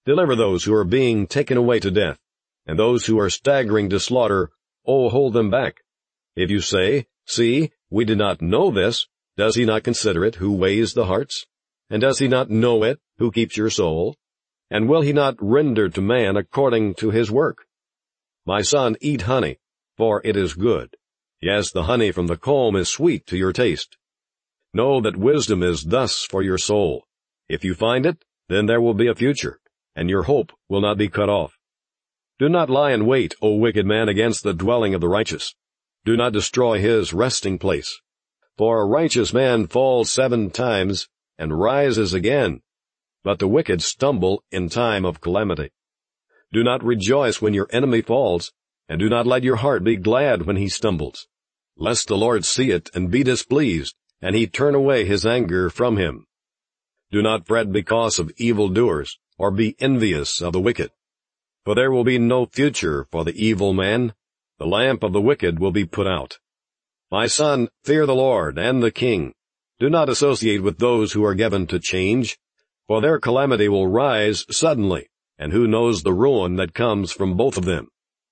Deliver those who are being taken away to death, and those who are staggering to slaughter, oh, hold them back. If you say, See, we did not know this, does he not consider it who weighs the hearts? And does he not know it who keeps your soul? And will he not render to man according to his work? My son, eat honey, for it is good. Yes, the honey from the comb is sweet to your taste. Know that wisdom is thus for your soul. If you find it, then there will be a future, and your hope will not be cut off. Do not lie in wait, O wicked man, against the dwelling of the righteous. Do not destroy his resting place. For a righteous man falls 7 times and rises again, but the wicked stumble in time of calamity. Do not rejoice when your enemy falls, and do not let your heart be glad when he stumbles, lest the Lord see it and be displeased, and he turn away his anger from him. Do not fret because of evildoers, or be envious of the wicked. For there will be no future for the evil man. The lamp of the wicked will be put out. My son, fear the Lord and the king. Do not associate with those who are given to change, for their calamity will rise suddenly, and who knows the ruin that comes from both of them.